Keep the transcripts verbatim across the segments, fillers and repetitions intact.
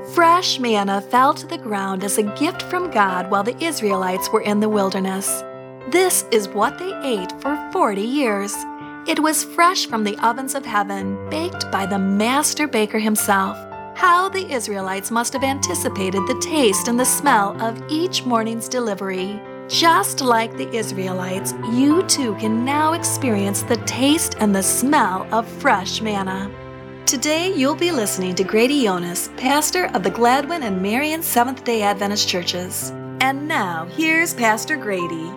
Fresh manna fell to the ground as a gift from God while the Israelites were in the wilderness. This is what they ate for forty years. It was fresh from the ovens of heaven, baked by the master baker himself. How the Israelites must have anticipated the taste and the smell of each morning's delivery. Just like the Israelites, you too can now experience the taste and the smell of fresh manna. Today, you'll be listening to Grady Jonas, pastor of the Gladwin and Marion Seventh-day Adventist Churches. And now, here's Pastor Grady.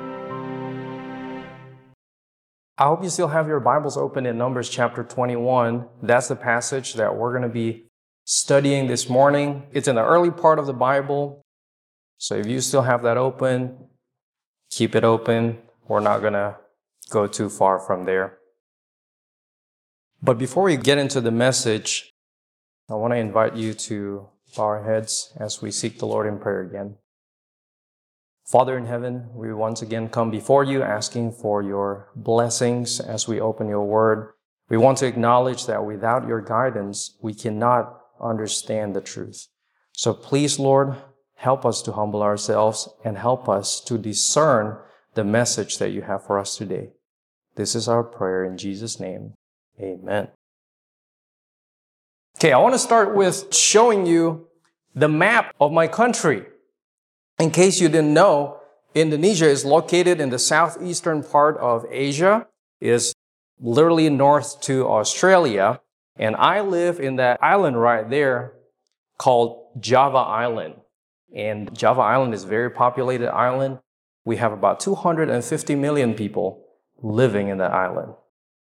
I hope you still have your Bibles open in Numbers chapter twenty-one. That's the passage that we're going to be studying this morning. It's in the early part of the Bible. So if you still have that open, keep it open. We're not going to go too far from there. But before we get into the message, I want to invite you to bow our heads as we seek the Lord in prayer again. Father in heaven, we once again come before you asking for your blessings as we open your word. We want to acknowledge that without your guidance, we cannot understand the truth. So please, Lord, help us to humble ourselves and help us to discern the message that you have for us today. This is our prayer in Jesus' name. Amen. Okay, I want to start with showing you the map of my country. In case you didn't know, Indonesia is located in the southeastern part of Asia. It is literally north to Australia. And I live in that island right there called Java Island. And Java Island is a very populated island. We have about two hundred fifty million people living in that island.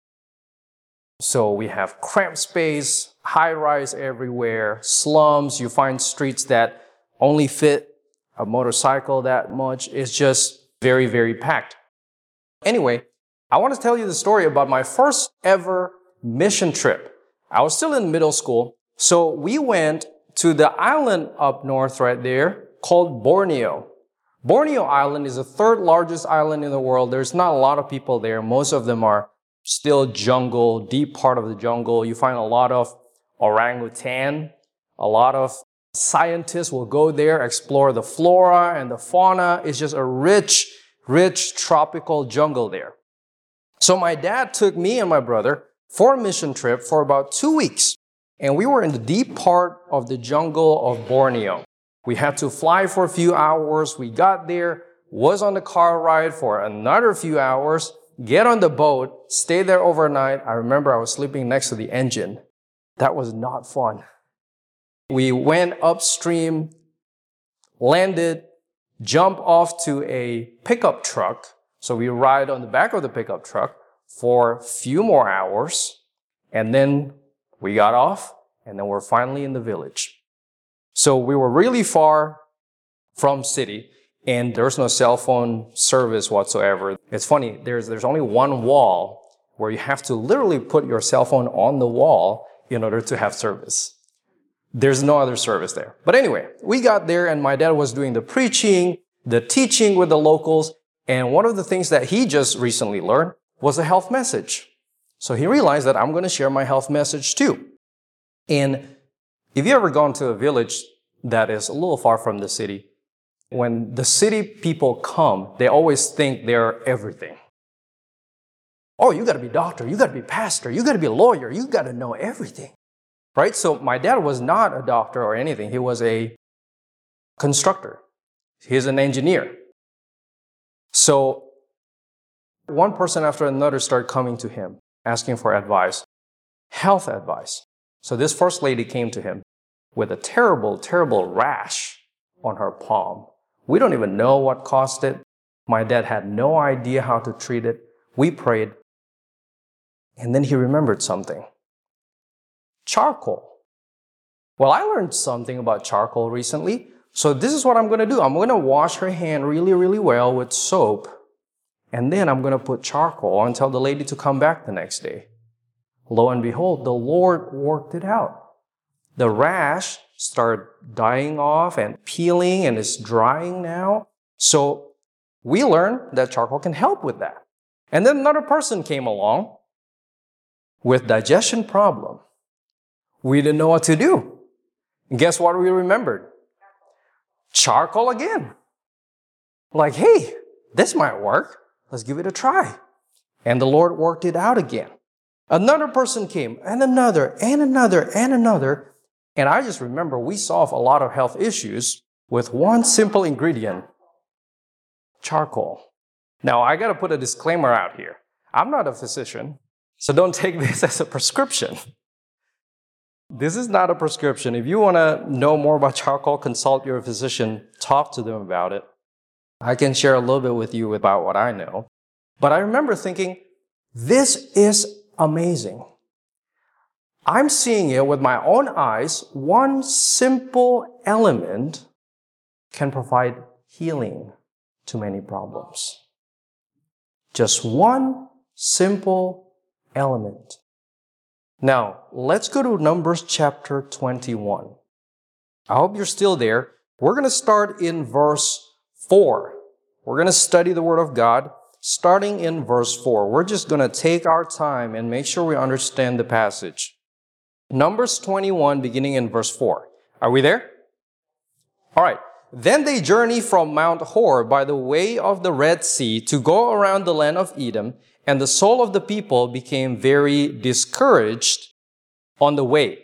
So we have cramped space, high-rise everywhere, slums. You find streets that only fit a motorcycle that much. It's just very, very packed. Anyway, I want to tell you the story about my first ever mission trip. I was still in middle school. So we went to the island up north right there called Borneo. Borneo Island is the third largest island in the world. There's not a lot of people there. Most of them are still jungle, deep part of the jungle. You find a lot of orangutan. A lot of scientists will go there, explore the flora and the fauna. It's just a rich, rich tropical jungle there. So my dad took me and my brother for a mission trip for about two weeks. And we were in the deep part of the jungle of Borneo. We had to fly for a few hours. We got there, was on the car ride for another few hours, get on the boat, stay there overnight. I remember I was sleeping next to the engine. That was not fun. We went upstream, landed, jumped off to a pickup truck. So we ride on the back of the pickup truck for a few more hours. And then we got off, and then we're finally in the village. So we were really far from city. And there's no cell phone service whatsoever. It's funny, there's, there's only one wall where you have to literally put your cell phone on the wall in order to have service. There's no other service there. But anyway, we got there and my dad was doing the preaching, the teaching with the locals. And one of the things that he just recently learned was a health message. So he realized that I'm going to share my health message too. And if you ever gone to a village that is a little far from the city, when the city people come, they always think they're everything. Oh, you got to be doctor, you got to be pastor, you got to be a lawyer, you got to know everything. Right? So my dad was not a doctor or anything. He was a constructor. He's an engineer. So one person after another started coming to him, asking for advice, health advice. So this first lady came to him with a terrible, terrible rash on her palm. We don't even know what caused it. My dad had no idea how to treat it. We prayed. And then he remembered something. Charcoal. Well, I learned something about charcoal recently. So this is what I'm going to do. I'm going to wash her hand really, really well with soap. And then I'm going to put charcoal and tell the lady to come back the next day. Lo and behold, the Lord worked it out. The rash started dying off and peeling and it's drying now. So we learned that charcoal can help with that. And then another person came along with digestion problem. We didn't know what to do. And guess what we remembered? Charcoal again. Like, hey, this might work. Let's give it a try. And the Lord worked it out again. Another person came, and another, and another, and another. And I just remember we solved a lot of health issues with one simple ingredient, charcoal. Now, I got to put a disclaimer out here. I'm not a physician, so don't take this as a prescription. This is not a prescription. If you want to know more about charcoal, consult your physician, talk to them about it. I can share a little bit with you about what I know. But I remember thinking, this is amazing. I'm seeing it with my own eyes. One simple element can provide healing to many problems. Just one simple element. Now, let's go to Numbers chapter twenty-one. I hope you're still there. We're going to start in verse four. We're going to study the Word of God starting in verse four. We're just going to take our time and make sure we understand the passage. Numbers twenty-one, beginning in verse four. Are we there? All right. Then they journeyed from Mount Hor by the way of the Red Sea to go around the land of Edom, and the soul of the people became very discouraged on the way.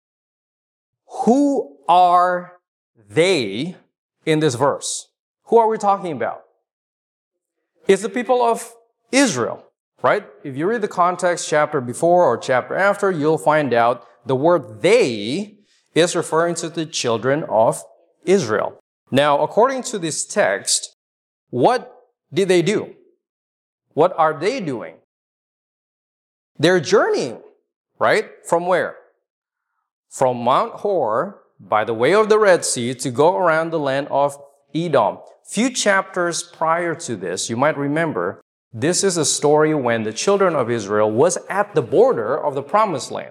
Who are they in this verse? Who are we talking about? It's the people of Israel, right? If you read the context chapter before or chapter after, you'll find out the word they is referring to the children of Israel. Now, according to this text, what did they do? What are they doing? They're journeying, right? From where? From Mount Hor by the way of the Red Sea to go around the land of Edom. Few chapters prior to this, you might remember, this is a story when the children of Israel was at the border of the Promised Land.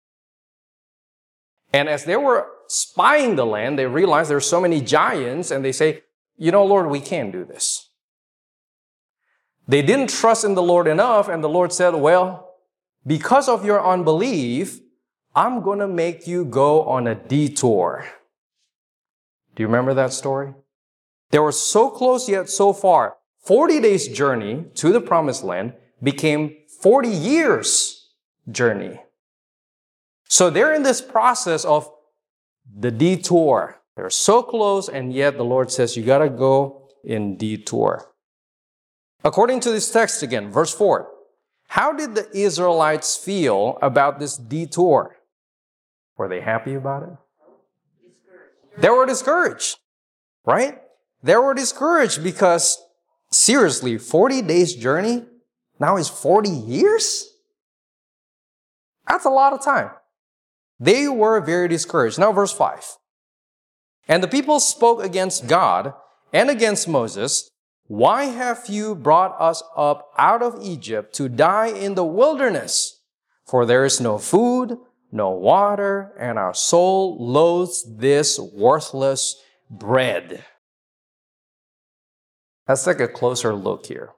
And as they were spying the land, they realized there's so many giants, and they say, you know, Lord, we can't do this. They didn't trust in the Lord enough, and the Lord said, well, because of your unbelief, I'm going to make you go on a detour. Do you remember that story? They were so close yet so far. forty days journey to the Promised Land became forty years journey. So they're in this process of the detour. They're so close, and yet the Lord says, you got to go in detour. According to this text again, verse four, how did the Israelites feel about this detour? Were they happy about it? Discouraged. They were discouraged, right? They were discouraged because, seriously, forty days journey now is forty years? That's a lot of time. They were very discouraged. Now, verse five. And the people spoke against God and against Moses. Why have you brought us up out of Egypt to die in the wilderness? For there is no food, no water, and our soul loathes this worthless bread. Let's take a closer look here.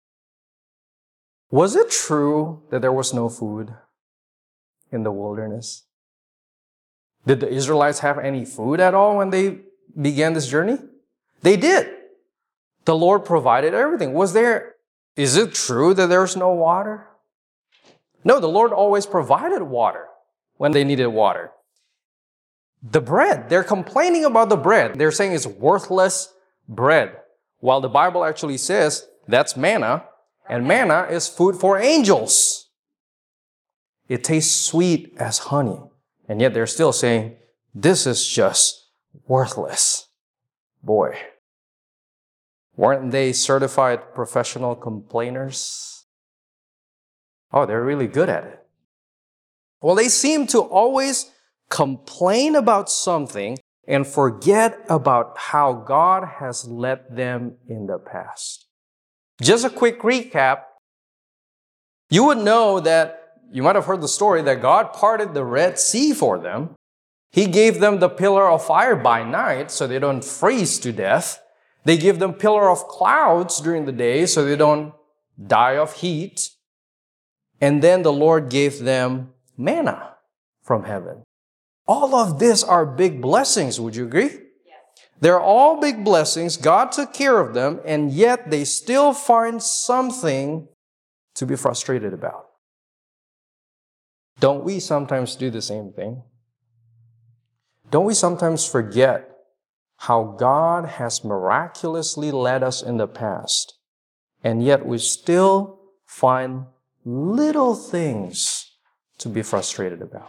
Was it true that there was no food in the wilderness? Did the Israelites have any food at all when they began this journey? They did. The Lord provided everything. Was there, is it true that there's no water? No, the Lord always provided water when they needed water. The bread, they're complaining about the bread. They're saying it's worthless bread. While the Bible actually says that's manna, and manna is food for angels. It tastes sweet as honey. And yet they're still saying, this is just worthless. Boy, weren't they certified professional complainers? Oh, they're really good at it. Well, they seem to always complain about something and forget about how God has led them in the past. Just a quick recap. You would know that, you might have heard the story that God parted the Red Sea for them. He gave them the pillar of fire by night so they don't freeze to death. They give them pillar of clouds during the day so they don't die of heat. And then the Lord gave them manna from heaven. All of this are big blessings. Would you agree? They're all big blessings. God took care of them, and yet they still find something to be frustrated about. Don't we sometimes do the same thing? Don't we sometimes forget how God has miraculously led us in the past, and yet we still find little things to be frustrated about?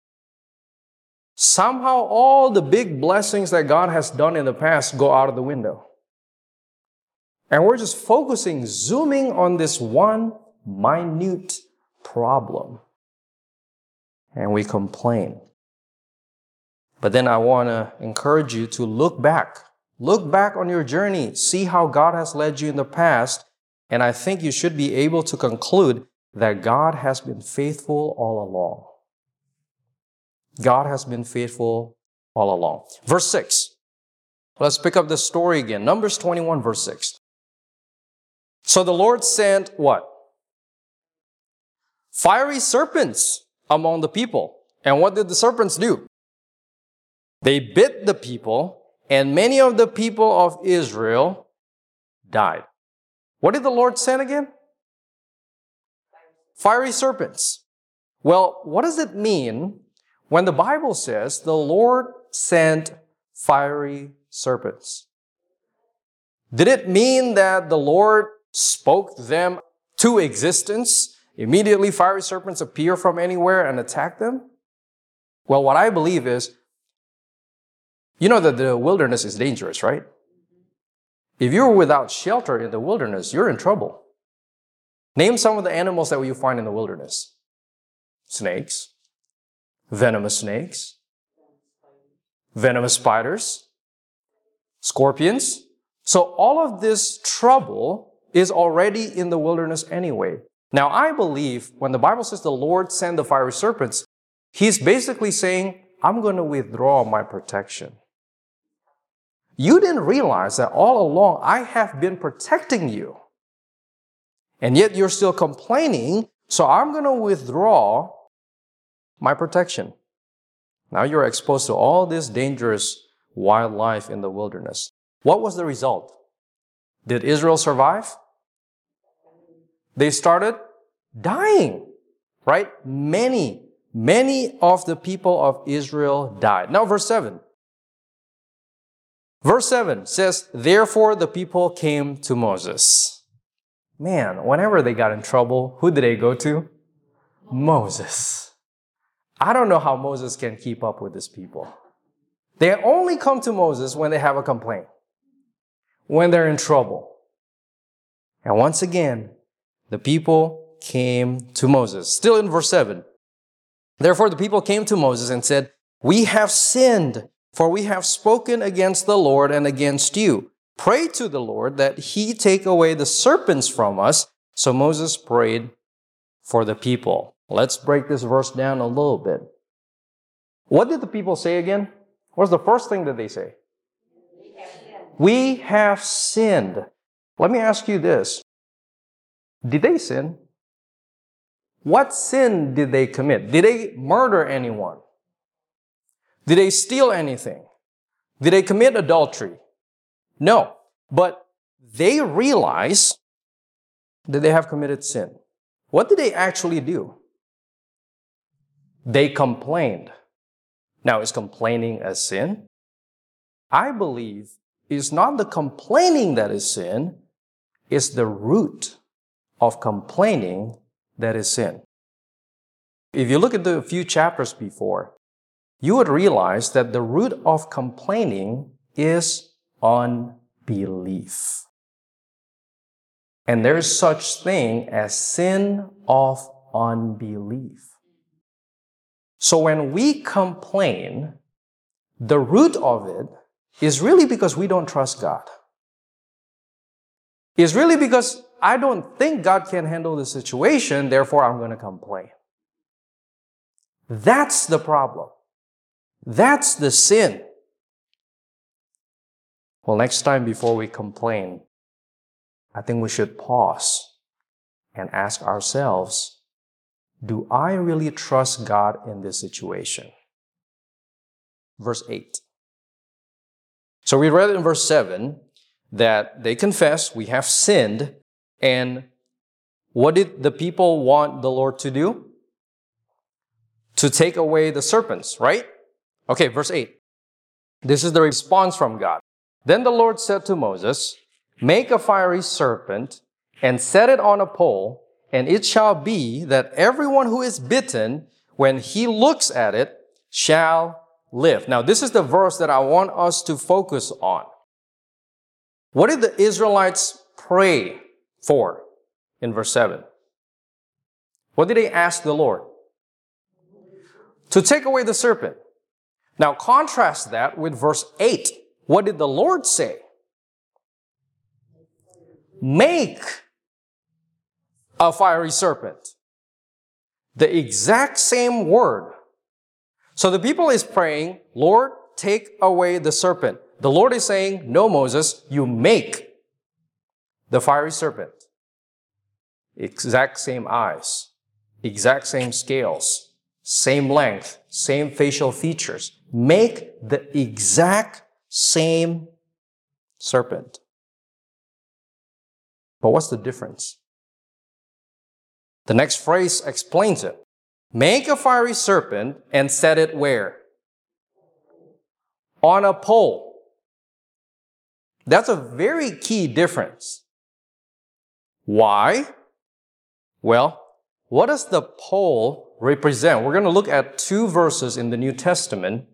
Somehow all the big blessings that God has done in the past go out of the window. And we're just focusing, zooming on this one minute problem. And we complain. But then I want to encourage you to look back. Look back on your journey. See how God has led you in the past. And I think you should be able to conclude that God has been faithful all along. God has been faithful all along. Verse six. Let's pick up the story again. Numbers twenty-one, verse six. So the Lord sent what? Fiery serpents among the people. And what did the serpents do? They bit the people, and many of the people of Israel died. What did the Lord send again? Fiery serpents. Well, what does it mean when the Bible says the Lord sent fiery serpents? Did it mean that the Lord spoke them to existence? Immediately fiery serpents appear from anywhere and attack them? Well, what I believe is, you know that the wilderness is dangerous, right? If you're without shelter in the wilderness, you're in trouble. Name some of the animals that you find in the wilderness. Snakes, venomous snakes, venomous spiders, scorpions. So all of this trouble is already in the wilderness anyway. Now, I believe when the Bible says the Lord sent the fiery serpents, He's basically saying, I'm going to withdraw my protection. You didn't realize that all along I have been protecting you. And yet you're still complaining, so I'm going to withdraw my protection. Now you're exposed to all this dangerous wildlife in the wilderness. What was the result? Did Israel survive? They started dying, right? Many, many of the people of Israel died. Now verse seven. Verse seven says, therefore the people came to Moses. Man, whenever they got in trouble, who did they go to? Moses. I don't know how Moses can keep up with these people. They only come to Moses when they have a complaint, when they're in trouble. And once again, the people came to Moses. Still in verse seven. Therefore the people came to Moses and said, we have sinned, for we have spoken against the Lord and against you. Pray to the Lord that He take away the serpents from us. So Moses prayed for the people. Let's break this verse down a little bit. What did the people say again? What's the first thing that they say? We have sinned. We have sinned. Let me ask you this. Did they sin? What sin did they commit? Did they murder anyone? Did they steal anything? Did they commit adultery? No. But they realize that they have committed sin. What did they actually do? They complained. Now, is complaining a sin? I believe it's not the complaining that is sin, it's the root of complaining that is sin. If you look at the few chapters before, you would realize that the root of complaining is unbelief. And there is such thing as sin of unbelief. So when we complain, the root of it is really because we don't trust God. It's really because I don't think God can handle the situation, therefore I'm going to complain. That's the problem. That's the sin. Well, next time before we complain, I think we should pause and ask ourselves, do I really trust God in this situation? verse eight. So we read in verse seven that they confess, we have sinned, and what did the people want the Lord to do? To take away the serpents, right? Okay, verse eight. This is the response from God. Then the Lord said to Moses, make a fiery serpent and set it on a pole, and it shall be that everyone who is bitten, when he looks at it, shall live. Now, this is the verse that I want us to focus on. What did the Israelites pray for in verse seven? What did they ask the Lord? To take away the serpent. Now, contrast that with verse eight. What did the Lord say? Make a fiery serpent. The exact same word. So the people is praying, Lord, take away the serpent. The Lord is saying, no, Moses, you make the fiery serpent. Exact same eyes, exact same scales, same length, same facial features. Make the exact same serpent. But what's the difference? The next phrase explains it. Make a fiery serpent and set it where? On a pole. That's a very key difference. Why? Well, what does the pole represent? We're going to look at two verses in the New Testament.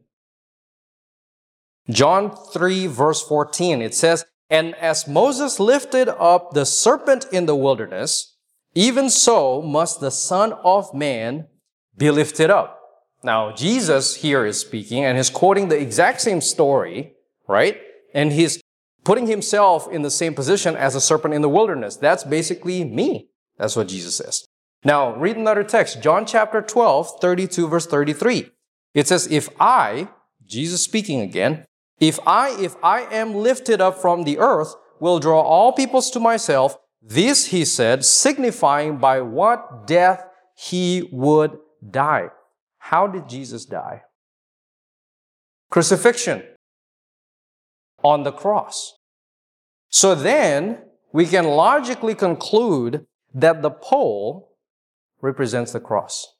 John three, verse fourteen, it says, and as Moses lifted up the serpent in the wilderness, even so must the Son of Man be lifted up. Now, Jesus here is speaking, and he's quoting the exact same story, right? And he's putting himself in the same position as a serpent in the wilderness. That's basically me. That's what Jesus says. Now, read another text, John chapter twelve, thirty-two, verse thirty-three. It says, if I, Jesus speaking again, if I, if I am lifted up from the earth, will draw all peoples to myself. This, he said, signifying by what death he would die. How did Jesus die? Crucifixion. On the cross. So then, we can logically conclude that the pole represents the cross.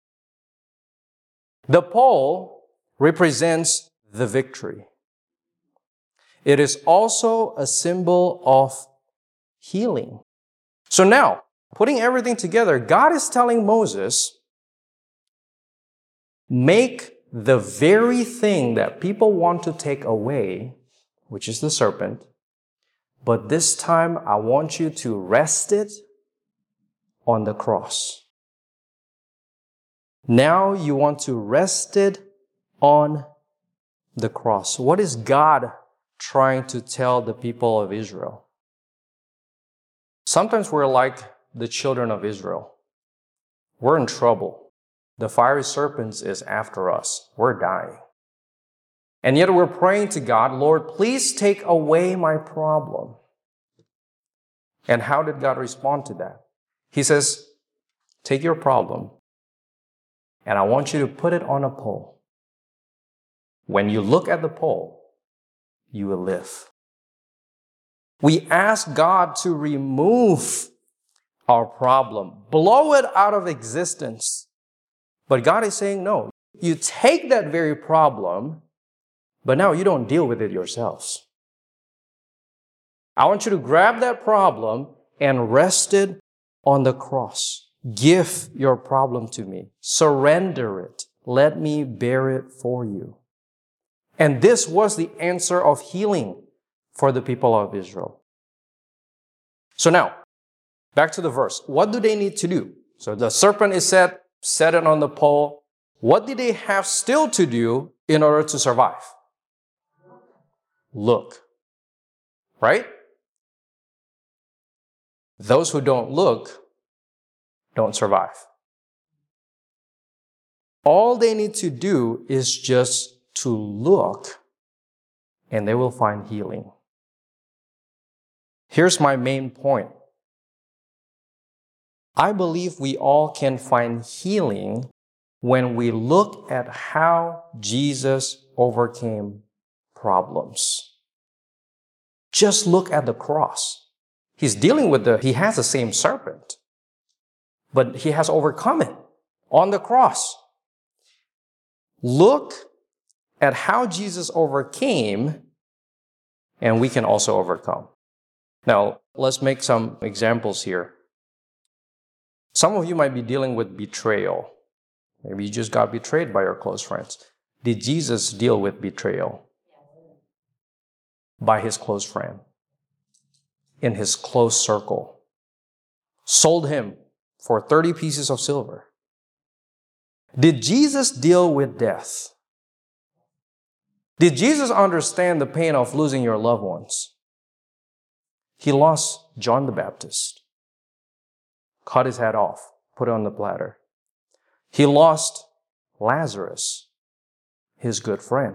The pole represents the victory. It is also a symbol of healing. So now, putting everything together, God is telling Moses, make the very thing that people want to take away, which is the serpent, but this time I want you to rest it on the cross. Now you want to rest it on the cross. What is God trying to tell the people of Israel? Sometimes we're like the children of Israel. We're in trouble. The fiery serpent is after us. We're dying. And yet we're praying to God, Lord, please take away my problem. And how did God respond to that? He says, take your problem, and I want you to put it on a pole. When you look at the pole, you will live. We ask God to remove our problem, blow it out of existence. But God is saying, no, you take that very problem, but now you don't deal with it yourselves. I want you to grab that problem and rest it on the cross. Give your problem to me. Surrender it. Let me bear it for you. And this was the answer of healing for the people of Israel. So now, back to the verse. What do they need to do? So the serpent is set, set it on the pole. What did they have still to do in order to survive? Look. Right? Those who don't look don't survive. All they need to do is just to look, and they will find healing. Here's my main point. I believe we all can find healing when we look at how Jesus overcame problems. Just look at the cross. He's dealing with the, he has the same serpent, but he has overcome it on the cross. Look at how Jesus overcame, and we can also overcome. Now, let's make some examples here. Some of you might be dealing with betrayal. Maybe you just got betrayed by your close friends. Did Jesus deal with betrayal? By his close friend, in his close circle. Sold him for thirty pieces of silver. Did Jesus deal with death? Did Jesus understand the pain of losing your loved ones? He lost John the Baptist, cut his head off, put it on the platter. He lost Lazarus, his good friend.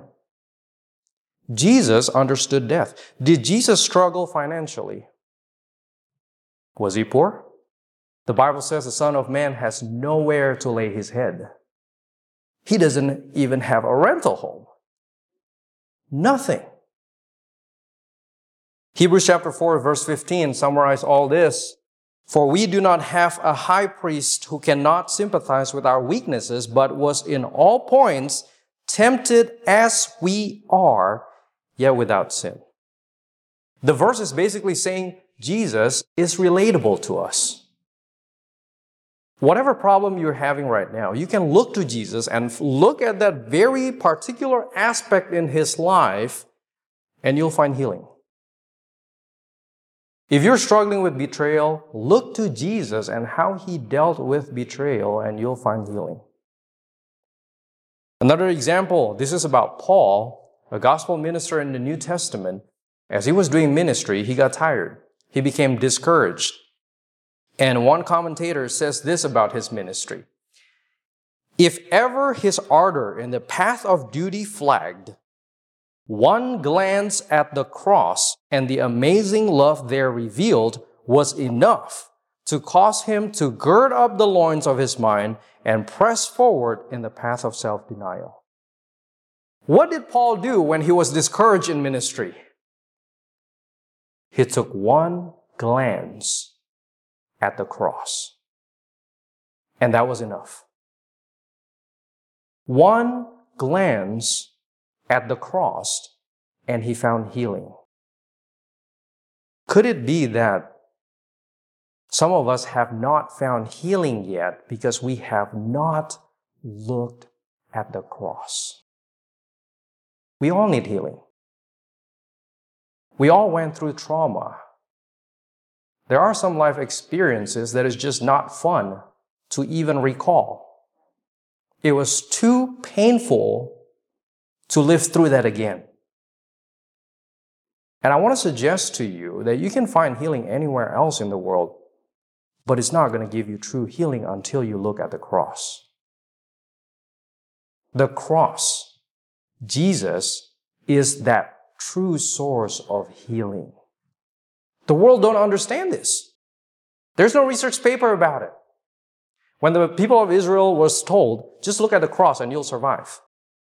Jesus understood death. Did Jesus struggle financially? Was he poor? The Bible says the Son of Man has nowhere to lay his head. He doesn't even have a rental home. Nothing. Hebrews chapter four, verse fifteen summarizes all this. For we do not have a high priest who cannot sympathize with our weaknesses, but was in all points tempted as we are, yet without sin. The verse is basically saying Jesus is relatable to us. Whatever problem you're having right now, you can look to Jesus and look at that very particular aspect in his life, and you'll find healing. If you're struggling with betrayal, look to Jesus and how he dealt with betrayal, and you'll find healing. Another example, this is about Paul, a gospel minister in the New Testament. As he was doing ministry, he got tired. He became discouraged. And one commentator says this about his ministry. If ever his ardor in the path of duty flagged, one glance at the cross and the amazing love there revealed was enough to cause him to gird up the loins of his mind and press forward in the path of self-denial. What did Paul do when he was discouraged in ministry? He took one glance at the cross, and that was enough. One glance at the cross, and he found healing. Could it be that some of us have not found healing yet because we have not looked at the cross? We all need healing. We all went through trauma. There are some life experiences that is just not fun to even recall. It was too painful to live through that again. And I want to suggest to you that you can find healing anywhere else in the world, but it's not going to give you true healing until you look at the cross. The cross, Jesus, is that true source of healing. The world don't understand this. There's no research paper about it. When the people of Israel was told, just look at the cross and you'll survive.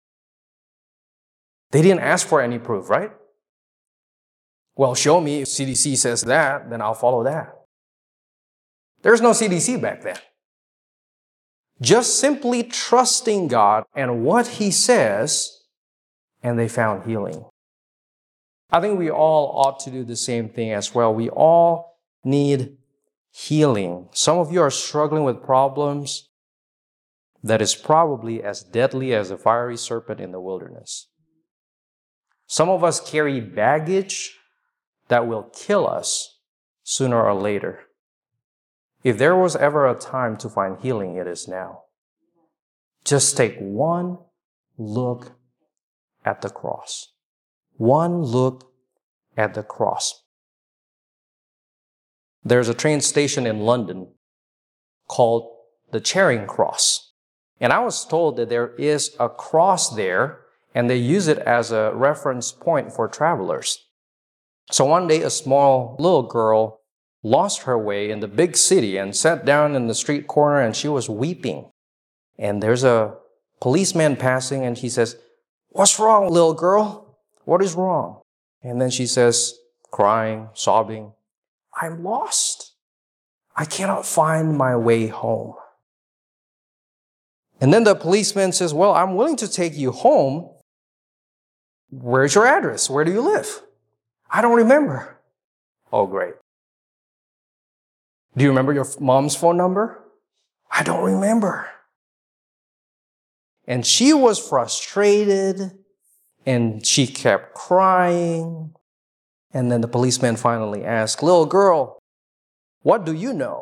They didn't ask for any proof, right? Well, show me if C D C says that, then I'll follow that. There's no C D C back then. Just simply trusting God and what He says, and they found healing. I think we all ought to do the same thing as well. We all need healing. Some of you are struggling with problems that is probably as deadly as a fiery serpent in the wilderness. Some of us carry baggage that will kill us sooner or later. If there was ever a time to find healing, it is now. Just take one look at the cross. One look at the cross. There's a train station in London called the Charing Cross. And I was told that there is a cross there, and they use it as a reference point for travelers. So one day, a small little girl lost her way in the big city and sat down in the street corner, and she was weeping. And there's a policeman passing, and he says, "What's wrong, little girl? What is wrong?" And then she says, crying, sobbing, "I'm lost. I cannot find my way home." And then the policeman says, "Well, I'm willing to take you home. Where's your address? Where do you live?" "I don't remember." "Oh, great. Do you remember your mom's phone number?" "I don't remember." And she was frustrated, and she kept crying. And then the policeman finally asked, "Little girl, what do you know?"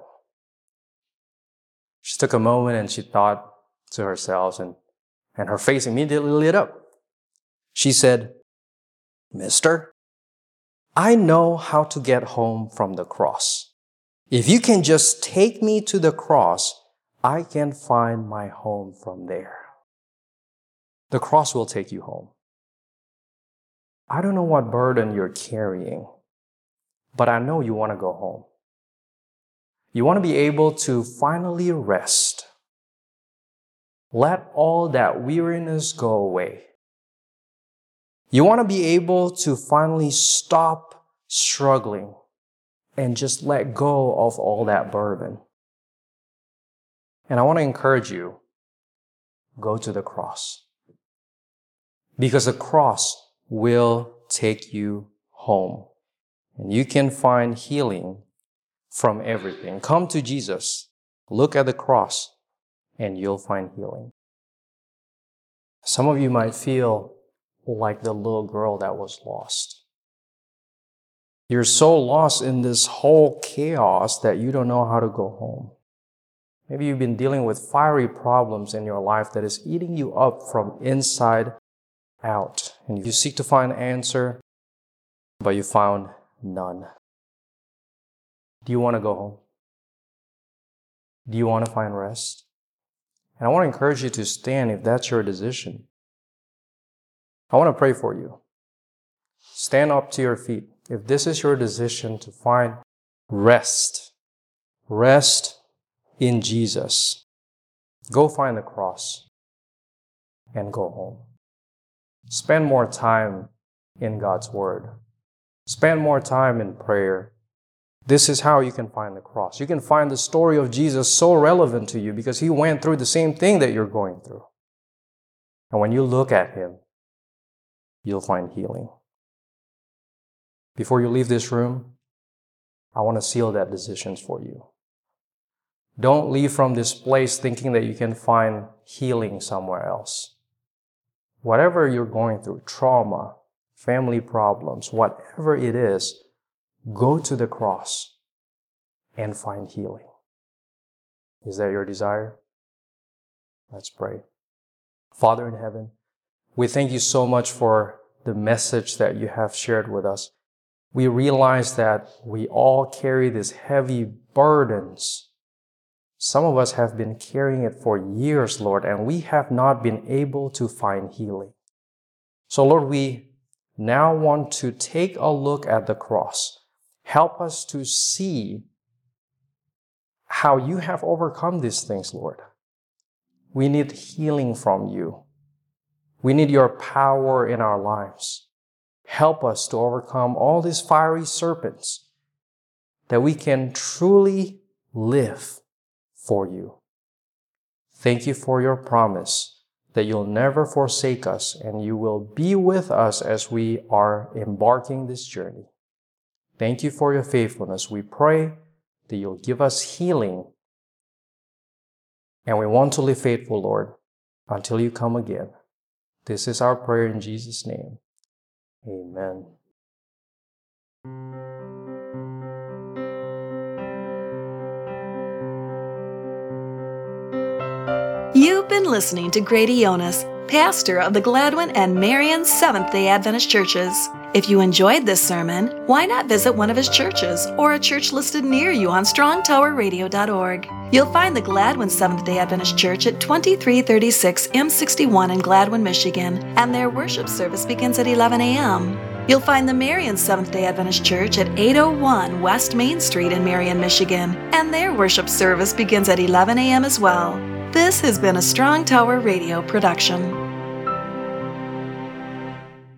She took a moment and she thought to herself, and, and her face immediately lit up. She said, "Mister, I know how to get home from the cross. If you can just take me to the cross, I can find my home from there." The cross will take you home. I don't know what burden you're carrying, but I know you want to go home. You want to be able to finally rest. Let all that weariness go away. You want to be able to finally stop struggling and just let go of all that burden. And I want to encourage you, go to the cross. Because the cross will take you home. And you can find healing from everything. Come to Jesus, look at the cross, and you'll find healing. Some of you might feel like the little girl that was lost. You're so lost in this whole chaos that you don't know how to go home. Maybe you've been dealing with fiery problems in your life that is eating you up from inside out. And you seek to find an answer, but you found none. Do you want to go home? Do you want to find rest? And I want to encourage you to stand if that's your decision. I want to pray for you. Stand up to your feet. If this is your decision to find rest, rest in Jesus, go find the cross and go home. Spend more time in God's Word. Spend more time in prayer. This is how you can find the cross. You can find the story of Jesus so relevant to you because He went through the same thing that you're going through. And when you look at Him, you'll find healing. Before you leave this room, I want to seal that decision for you. Don't leave from this place thinking that you can find healing somewhere else. Whatever you're going through, trauma, family problems, whatever it is, go to the cross and find healing. Is that your desire? Let's pray. Father in heaven, we thank you so much for the message that you have shared with us. We realize that we all carry these heavy burdens. Some of us have been carrying it for years, Lord, and we have not been able to find healing. So, Lord, we now want to take a look at the cross. Help us to see how you have overcome these things, Lord. We need healing from you. We need your power in our lives. Help us to overcome all these fiery serpents, that we can truly live for you. Thank you for your promise that you'll never forsake us and you will be with us as we are embarking this journey. Thank you for your faithfulness. We pray that you'll give us healing. And we want to live faithful, Lord, until you come again. This is our prayer in Jesus' name. Amen. You've been listening to Grady Jonas, pastor of the Gladwin and Marion Seventh-day Adventist Churches. If you enjoyed this sermon, why not visit one of his churches or a church listed near you on strong tower radio dot org. You'll find the Gladwin Seventh-day Adventist Church at twenty-three thirty-six M sixty-one in Gladwin, Michigan, and their worship service begins at eleven a.m. You'll find the Marion Seventh-day Adventist Church at eight oh one West Main Street in Marion, Michigan, and their worship service begins at eleven a.m. as well. This has been a Strong Tower Radio production.